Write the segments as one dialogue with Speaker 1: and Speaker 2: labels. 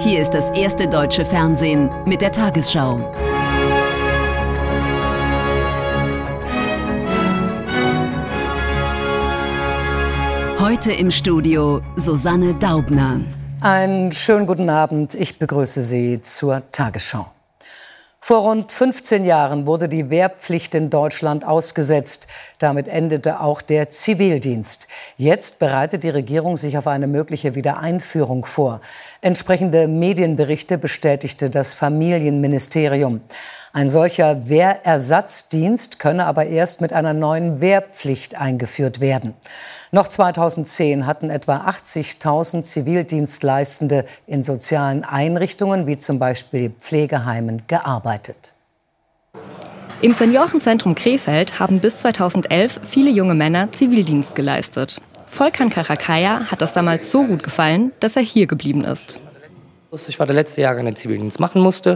Speaker 1: Hier ist das erste deutsche Fernsehen mit der Tagesschau. Heute im Studio Susanne Daubner.
Speaker 2: Einen schönen guten Abend. Ich begrüße Sie zur Tagesschau. Vor rund 15 Jahren wurde die Wehrpflicht in Deutschland ausgesetzt. Damit endete auch der Zivildienst. Jetzt bereitet die Regierung sich auf eine mögliche Wiedereinführung vor. Entsprechende Medienberichte bestätigte das Familienministerium. Ein solcher Wehrersatzdienst könne aber erst mit einer neuen Wehrpflicht eingeführt werden. Noch 2010 hatten etwa 80.000 Zivildienstleistende in sozialen Einrichtungen, wie zum Beispiel Pflegeheimen, gearbeitet.
Speaker 3: Im Seniorenzentrum Krefeld haben bis 2011 viele junge Männer Zivildienst geleistet. Volkan Karakaya hat das damals so gut gefallen, dass er hier geblieben ist.
Speaker 4: Ich war der letzte Jahrgang, der Zivildienst machen musste.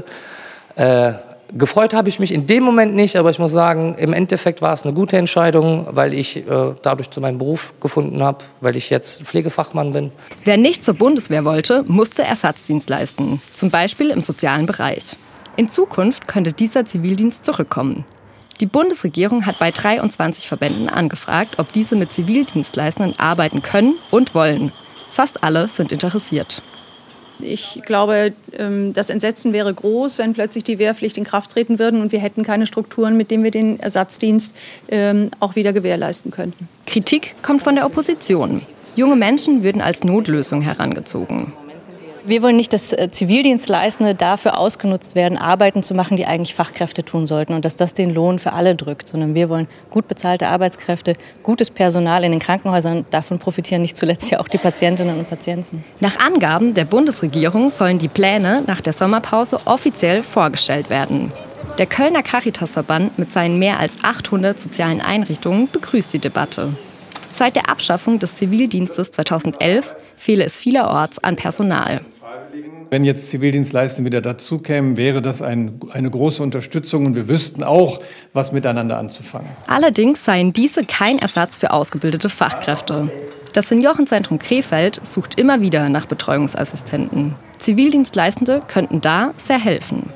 Speaker 4: Gefreut habe ich mich in dem Moment nicht, aber ich muss sagen, im Endeffekt war es eine gute Entscheidung, weil ich dadurch zu meinem Beruf gefunden habe, weil ich jetzt Pflegefachmann bin.
Speaker 3: Wer nicht zur Bundeswehr wollte, musste Ersatzdienst leisten, zum Beispiel im sozialen Bereich. In Zukunft könnte dieser Zivildienst zurückkommen. Die Bundesregierung hat bei 23 Verbänden angefragt, ob diese mit Zivildienstleistenden arbeiten können und wollen. Fast alle sind interessiert.
Speaker 5: Ich glaube, das Entsetzen wäre groß, wenn plötzlich die Wehrpflicht in Kraft treten würde und wir hätten keine Strukturen, mit denen wir den Ersatzdienst auch wieder gewährleisten könnten.
Speaker 3: Kritik kommt von der Opposition. Junge Menschen würden als Notlösung herangezogen.
Speaker 6: Wir wollen nicht, dass Zivildienstleistende dafür ausgenutzt werden, Arbeiten zu machen, die eigentlich Fachkräfte tun sollten und dass das den Lohn für alle drückt, sondern wir wollen gut bezahlte Arbeitskräfte, gutes Personal in den Krankenhäusern. Davon profitieren nicht zuletzt ja auch die Patientinnen und Patienten.
Speaker 3: Nach Angaben der Bundesregierung sollen die Pläne nach der Sommerpause offiziell vorgestellt werden. Der Kölner Caritasverband mit seinen mehr als 800 sozialen Einrichtungen begrüßt die Debatte. Seit der Abschaffung des Zivildienstes 2011 fehle es vielerorts an Personal.
Speaker 7: Wenn jetzt Zivildienstleistende wieder dazukämen, wäre das eine große Unterstützung und wir wüssten auch, was miteinander anzufangen.
Speaker 3: Allerdings seien diese kein Ersatz für ausgebildete Fachkräfte. Das Seniorenzentrum Krefeld sucht immer wieder nach Betreuungsassistenten. Zivildienstleistende könnten da sehr helfen.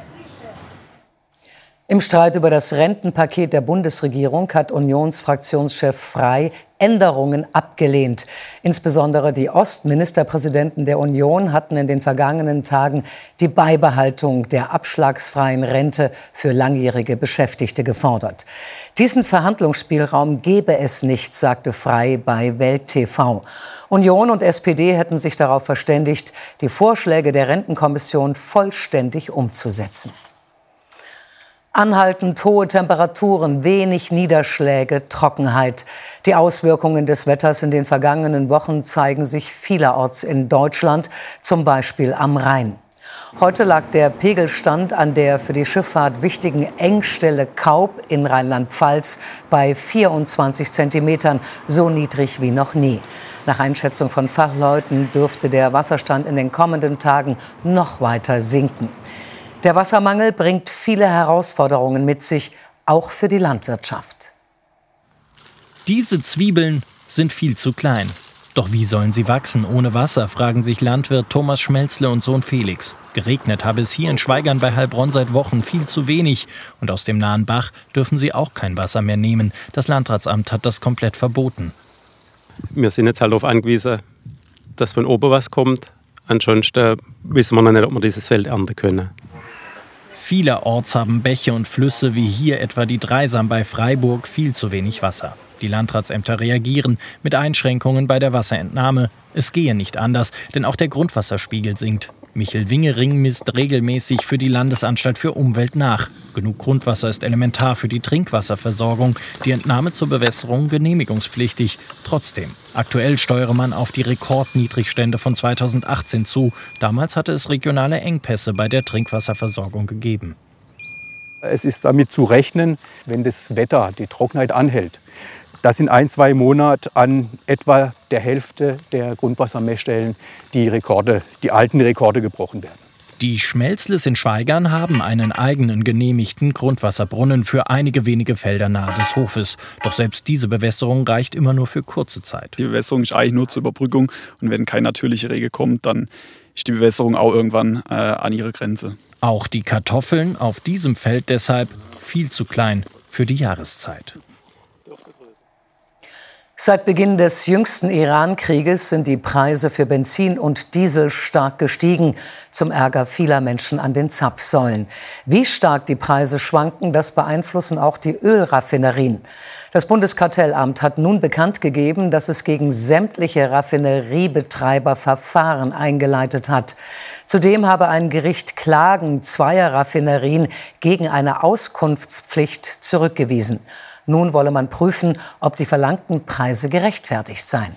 Speaker 2: Im Streit über das Rentenpaket der Bundesregierung hat Unionsfraktionschef Frey Änderungen abgelehnt. Insbesondere die Ostministerpräsidenten der Union hatten in den vergangenen Tagen die Beibehaltung der abschlagsfreien Rente für langjährige Beschäftigte gefordert. Diesen Verhandlungsspielraum gebe es nicht, sagte Frey bei Welt TV. Union und SPD hätten sich darauf verständigt, die Vorschläge der Rentenkommission vollständig umzusetzen. Anhaltend hohe Temperaturen, wenig Niederschläge, Trockenheit. Die Auswirkungen des Wetters in den vergangenen Wochen zeigen sich vielerorts in Deutschland, zum Beispiel am Rhein. Heute lag der Pegelstand an der für die Schifffahrt wichtigen Engstelle Kaub in Rheinland-Pfalz bei 24 Zentimetern, so niedrig wie noch nie. Nach Einschätzung von Fachleuten dürfte der Wasserstand in den kommenden Tagen noch weiter sinken. Der Wassermangel bringt viele Herausforderungen mit sich, auch für die Landwirtschaft.
Speaker 8: Diese Zwiebeln sind viel zu klein. Doch wie sollen sie wachsen ohne Wasser, fragen sich Landwirt Thomas Schmelzle und Sohn Felix. Geregnet habe es hier in Schweigern bei Heilbronn seit Wochen viel zu wenig. Und aus dem nahen Bach dürfen sie auch kein Wasser mehr nehmen. Das Landratsamt hat das komplett verboten.
Speaker 9: Wir sind jetzt halt darauf angewiesen, dass von oben was kommt. Ansonsten wissen wir noch nicht, ob wir dieses Feld ernten können.
Speaker 8: Vielerorts haben Bäche und Flüsse wie hier etwa die Dreisam bei Freiburg viel zu wenig Wasser. Die Landratsämter reagieren mit Einschränkungen bei der Wasserentnahme. Es gehe nicht anders, denn auch der Grundwasserspiegel sinkt. Michel Wingering misst regelmäßig für die Landesanstalt für Umwelt nach. Genug Grundwasser ist elementar für die Trinkwasserversorgung. Die Entnahme zur Bewässerung genehmigungspflichtig. Trotzdem, aktuell steuere man auf die Rekordniedrigstände von 2018 zu. Damals hatte es regionale Engpässe bei der Trinkwasserversorgung gegeben.
Speaker 10: Es ist damit zu rechnen, wenn das Wetter, die Trockenheit anhält, dass in 1-2 Monaten an etwa der Hälfte der Grundwassermessstellen die alten Rekorde gebrochen werden.
Speaker 8: Die Schmelzles in Schweigern haben einen eigenen genehmigten Grundwasserbrunnen für einige wenige Felder nahe des Hofes. Doch selbst diese Bewässerung reicht immer nur für kurze Zeit.
Speaker 11: Die Bewässerung ist eigentlich nur zur Überbrückung und wenn kein natürlicher Regen kommt, dann ist die Bewässerung auch irgendwann an ihre Grenze.
Speaker 8: Auch die Kartoffeln auf diesem Feld deshalb viel zu klein für die Jahreszeit.
Speaker 2: Seit Beginn des jüngsten Iran-Krieges sind die Preise für Benzin und Diesel stark gestiegen, zum Ärger vieler Menschen an den Zapfsäulen. Wie stark die Preise schwanken, das beeinflussen auch die Ölraffinerien. Das Bundeskartellamt hat nun bekannt gegeben, dass es gegen sämtliche Raffineriebetreiber Verfahren eingeleitet hat. Zudem habe ein Gericht Klagen zweier Raffinerien gegen eine Auskunftspflicht zurückgewiesen. Nun wolle man prüfen, ob die verlangten Preise gerechtfertigt seien.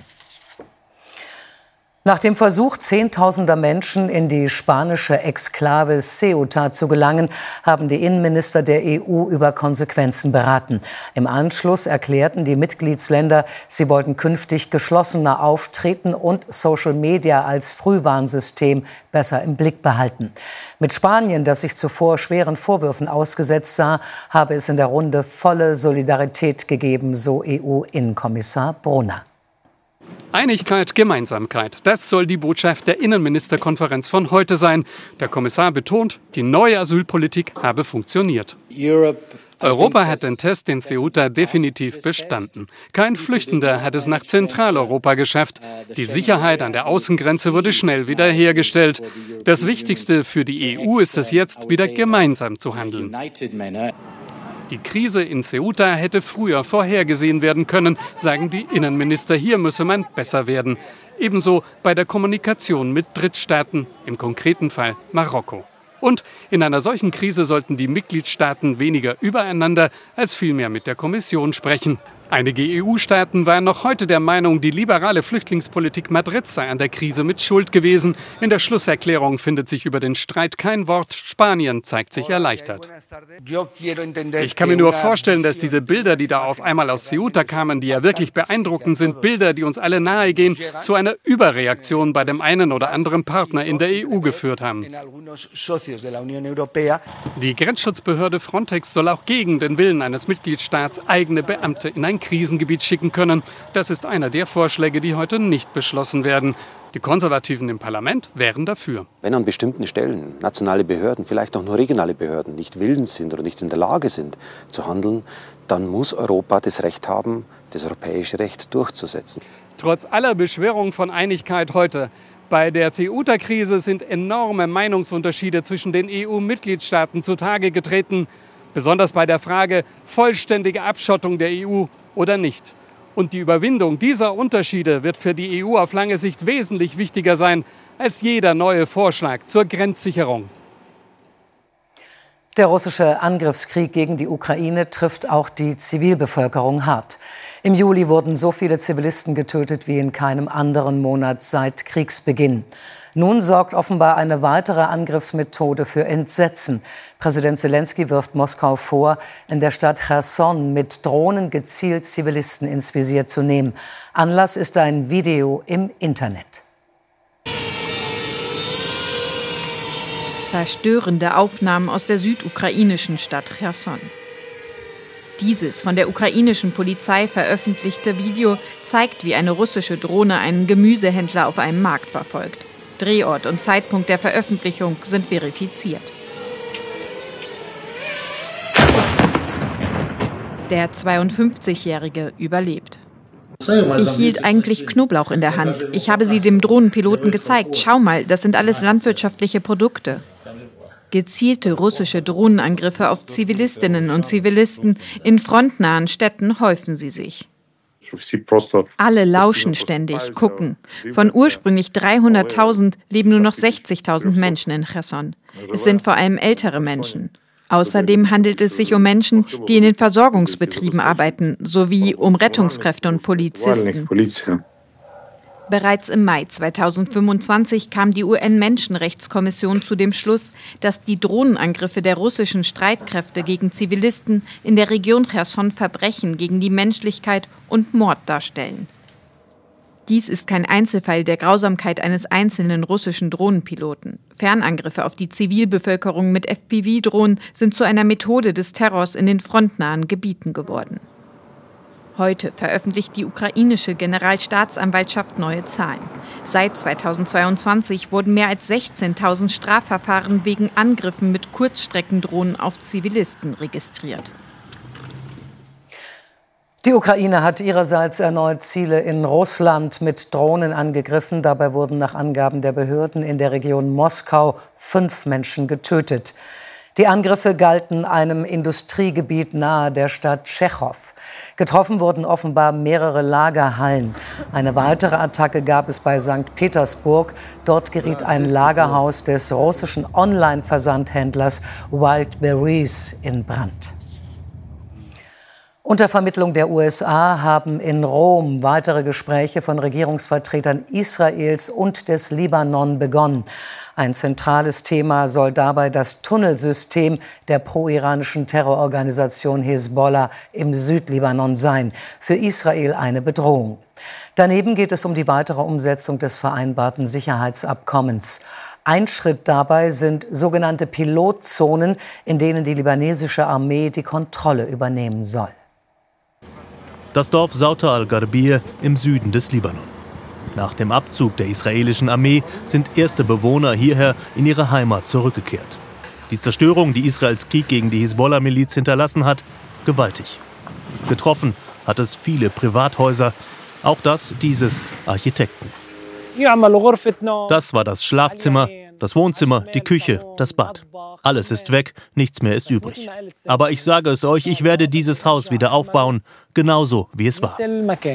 Speaker 2: Nach dem Versuch Zehntausender Menschen in die spanische Exklave Ceuta zu gelangen, haben die Innenminister der EU über Konsequenzen beraten. Im Anschluss erklärten die Mitgliedsländer, sie wollten künftig geschlossener auftreten und Social Media als Frühwarnsystem besser im Blick behalten. Mit Spanien, das sich zuvor schweren Vorwürfen ausgesetzt sah, habe es in der Runde volle Solidarität gegeben, so EU-Innenkommissar Brunner.
Speaker 12: Einigkeit, Gemeinsamkeit, das soll die Botschaft der Innenministerkonferenz von heute sein. Der Kommissar betont, die neue Asylpolitik habe funktioniert. Europa hat den Test in Ceuta definitiv bestanden. Kein Flüchtender hat es nach Zentraleuropa geschafft. Die Sicherheit an der Außengrenze wurde schnell wiederhergestellt. Das Wichtigste für die EU ist es jetzt, wieder gemeinsam zu handeln. Die Krise in Ceuta hätte früher vorhergesehen werden können, sagen die Innenminister. Hier müsse man besser werden. Ebenso bei der Kommunikation mit Drittstaaten, im konkreten Fall Marokko. Und in einer solchen Krise sollten die Mitgliedstaaten weniger übereinander als vielmehr mit der Kommission sprechen. Einige EU-Staaten waren noch heute der Meinung, die liberale Flüchtlingspolitik Madrids sei an der Krise mit Schuld gewesen. In der Schlusserklärung findet sich über den Streit kein Wort. Spanien zeigt sich erleichtert. Ich kann mir nur vorstellen, dass diese Bilder, die da auf einmal aus Ceuta kamen, die ja wirklich beeindruckend sind, Bilder, die uns alle nahegehen, zu einer Überreaktion bei dem einen oder anderen Partner in der EU geführt haben. Die Grenzschutzbehörde Frontex soll auch gegen den Willen eines Mitgliedstaats eigene Beamte in ein Krisengebiet schicken können. Das ist einer der Vorschläge, die heute nicht beschlossen werden. Die Konservativen im Parlament wären dafür.
Speaker 13: Wenn an bestimmten Stellen nationale Behörden, vielleicht auch nur regionale Behörden, nicht willens sind oder nicht in der Lage sind zu handeln, dann muss Europa das Recht haben, das europäische Recht durchzusetzen.
Speaker 12: Trotz aller Beschwörung von Einigkeit heute. Bei der Ceuta-Krise sind enorme Meinungsunterschiede zwischen den EU-Mitgliedstaaten zutage getreten. Besonders bei der Frage vollständige Abschottung der EU oder nicht. Und die Überwindung dieser Unterschiede wird für die EU auf lange Sicht wesentlich wichtiger sein als jeder neue Vorschlag zur Grenzsicherung.
Speaker 2: Der russische Angriffskrieg gegen die Ukraine trifft auch die Zivilbevölkerung hart. Im Juli wurden so viele Zivilisten getötet wie in keinem anderen Monat seit Kriegsbeginn. Nun sorgt offenbar eine weitere Angriffsmethode für Entsetzen. Präsident Zelensky wirft Moskau vor, in der Stadt Cherson mit Drohnen gezielt Zivilisten ins Visier zu nehmen. Anlass ist ein Video im Internet.
Speaker 14: Verstörende Aufnahmen aus der südukrainischen Stadt Cherson. Dieses von der ukrainischen Polizei veröffentlichte Video zeigt, wie eine russische Drohne einen Gemüsehändler auf einem Markt verfolgt. Drehort und Zeitpunkt der Veröffentlichung sind verifiziert. Der 52-Jährige überlebt. Ich hielt eigentlich Knoblauch in der Hand. Ich habe sie dem Drohnenpiloten gezeigt. Schau mal, das sind alles landwirtschaftliche Produkte. Gezielte russische Drohnenangriffe auf Zivilistinnen und Zivilisten in frontnahen Städten häufen sie sich. Alle lauschen ständig, gucken. Von ursprünglich 300.000 leben nur noch 60.000 Menschen in Cherson. Es sind vor allem ältere Menschen. Außerdem handelt es sich um Menschen, die in den Versorgungsbetrieben arbeiten, sowie um Rettungskräfte und Polizisten. Bereits im Mai 2025 kam die UN-Menschenrechtskommission zu dem Schluss, dass die Drohnenangriffe der russischen Streitkräfte gegen Zivilisten in der Region Cherson Verbrechen gegen die Menschlichkeit und Mord darstellen. Dies ist kein Einzelfall der Grausamkeit eines einzelnen russischen Drohnenpiloten. Fernangriffe auf die Zivilbevölkerung mit FPV-Drohnen sind zu einer Methode des Terrors in den frontnahen Gebieten geworden. Heute veröffentlicht die ukrainische Generalstaatsanwaltschaft neue Zahlen. Seit 2022 wurden mehr als 16.000 Strafverfahren wegen Angriffen mit Kurzstreckendrohnen auf Zivilisten registriert.
Speaker 2: Die Ukraine hat ihrerseits erneut Ziele in Russland mit Drohnen angegriffen. Dabei wurden nach Angaben der Behörden in der Region Moskau 5 Menschen getötet. Die Angriffe galten einem Industriegebiet nahe der Stadt Tschechow. Getroffen wurden offenbar mehrere Lagerhallen. Eine weitere Attacke gab es bei St. Petersburg. Dort geriet ein Lagerhaus des russischen Online-Versandhändlers Wildberries in Brand. Unter Vermittlung der USA haben in Rom weitere Gespräche von Regierungsvertretern Israels und des Libanon begonnen. Ein zentrales Thema soll dabei das Tunnelsystem der pro-iranischen Terrororganisation Hisbollah im Südlibanon sein. Für Israel eine Bedrohung. Daneben geht es um die weitere Umsetzung des vereinbarten Sicherheitsabkommens. Ein Schritt dabei sind sogenannte Pilotzonen, in denen die libanesische Armee die Kontrolle übernehmen soll.
Speaker 15: Das Dorf Sauta al-Gharbiyeh im Süden des Libanon. Nach dem Abzug der israelischen Armee sind erste Bewohner hierher in ihre Heimat zurückgekehrt. Die Zerstörung, die Israels Krieg gegen die Hisbollah-Miliz hinterlassen hat, gewaltig. Getroffen hat es viele Privathäuser, auch das dieses Architekten. Das war das Schlafzimmer, das Wohnzimmer, die Küche, das Bad. Alles ist weg, nichts mehr ist übrig. Aber ich sage es euch, ich werde dieses Haus wieder aufbauen, genauso wie es war.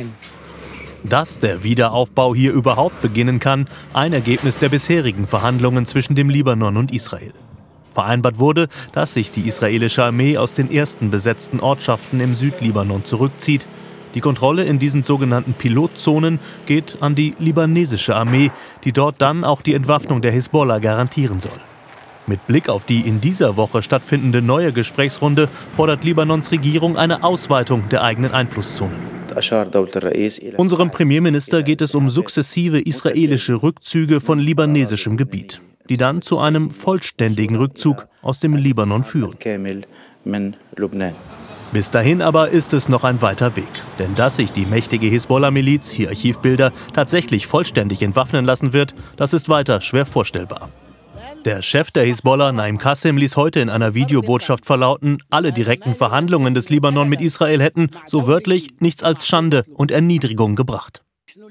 Speaker 15: Dass der Wiederaufbau hier überhaupt beginnen kann, ein Ergebnis der bisherigen Verhandlungen zwischen dem Libanon und Israel. Vereinbart wurde, dass sich die israelische Armee aus den ersten besetzten Ortschaften im Südlibanon zurückzieht. Die Kontrolle in diesen sogenannten Pilotzonen geht an die libanesische Armee, die dort dann auch die Entwaffnung der Hisbollah garantieren soll. Mit Blick auf die in dieser Woche stattfindende neue Gesprächsrunde fordert Libanons Regierung eine Ausweitung der eigenen Einflusszonen. Unserem Premierminister geht es um sukzessive israelische Rückzüge von libanesischem Gebiet, die dann zu einem vollständigen Rückzug aus dem Libanon führen. Bis dahin aber ist es noch ein weiter Weg. Denn dass sich die mächtige Hisbollah-Miliz, hier Archivbilder, tatsächlich vollständig entwaffnen lassen wird, das ist weiter schwer vorstellbar. Der Chef der Hisbollah, Naim Qasem, ließ heute in einer Videobotschaft verlauten, alle direkten Verhandlungen des Libanon mit Israel hätten, so wörtlich, nichts als Schande und Erniedrigung gebracht.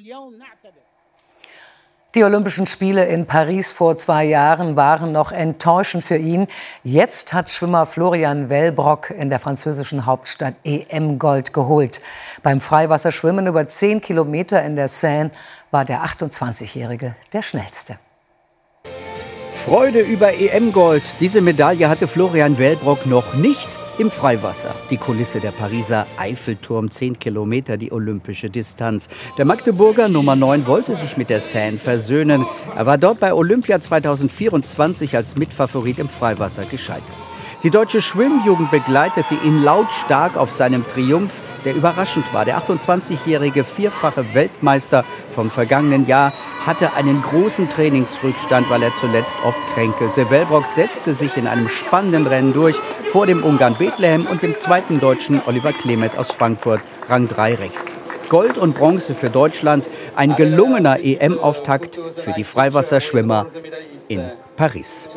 Speaker 2: Die Olympischen Spiele in Paris vor 2 Jahren waren noch enttäuschend für ihn. Jetzt hat Schwimmer Florian Wellbrock in der französischen Hauptstadt EM-Gold geholt. Beim Freiwasserschwimmen über 10 Kilometer in der Seine war der 28-Jährige der schnellste.
Speaker 16: Freude über EM-Gold. Diese Medaille hatte Florian Wellbrock noch nicht im Freiwasser. Die Kulisse der Pariser Eiffelturm, 10 Kilometer, die olympische Distanz. Der Magdeburger Nummer 9 wollte sich mit der Seine versöhnen. Er war dort bei Olympia 2024 als Mitfavorit im Freiwasser gescheitert. Die deutsche Schwimmjugend begleitete ihn lautstark auf seinem Triumph, der überraschend war. Der 28-jährige vierfache Weltmeister vom vergangenen Jahr hatte einen großen Trainingsrückstand, weil er zuletzt oft kränkelte. Wellbrock setzte sich in einem spannenden Rennen durch vor dem Ungarn Bethlehem und dem zweiten Deutschen Oliver Klemet aus Frankfurt, Rang 3 rechts. Gold und Bronze für Deutschland, ein gelungener EM-Auftakt für die Freiwasserschwimmer in Paris.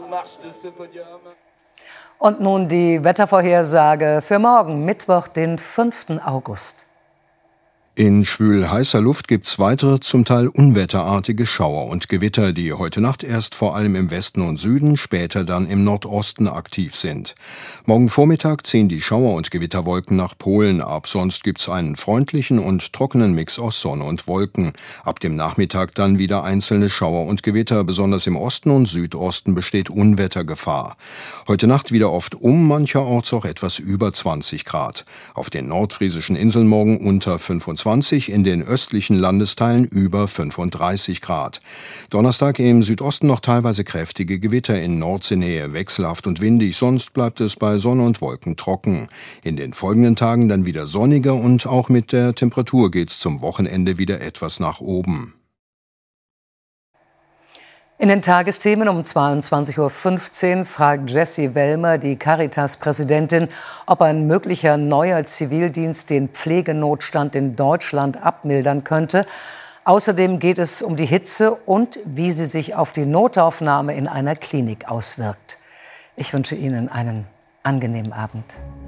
Speaker 2: Und nun die Wettervorhersage für morgen, Mittwoch, den 5. August.
Speaker 17: In schwül heißer Luft gibt es weitere, zum Teil unwetterartige Schauer und Gewitter, die heute Nacht erst vor allem im Westen und Süden, später dann im Nordosten aktiv sind. Morgen Vormittag ziehen die Schauer- und Gewitterwolken nach Polen ab. Sonst gibt es einen freundlichen und trockenen Mix aus Sonne und Wolken. Ab dem Nachmittag dann wieder einzelne Schauer und Gewitter. Besonders im Osten und Südosten besteht Unwettergefahr. Heute Nacht wieder oft mancherorts auch etwas über 20 Grad. Auf den nordfriesischen Inseln morgen unter 25, in den östlichen Landesteilen über 35 Grad. Donnerstag im Südosten noch teilweise kräftige Gewitter, in Nordseenähe wechselhaft und windig, sonst bleibt es bei Sonne und Wolken trocken. In den folgenden Tagen dann wieder sonniger und auch mit der Temperatur geht's zum Wochenende wieder etwas nach oben.
Speaker 2: In den Tagesthemen um 22:15 Uhr fragt Jessie Wellmer, die Caritas-Präsidentin, ob ein möglicher neuer Zivildienst den Pflegenotstand in Deutschland abmildern könnte. Außerdem geht es um die Hitze und wie sie sich auf die Notaufnahme in einer Klinik auswirkt. Ich wünsche Ihnen einen angenehmen Abend.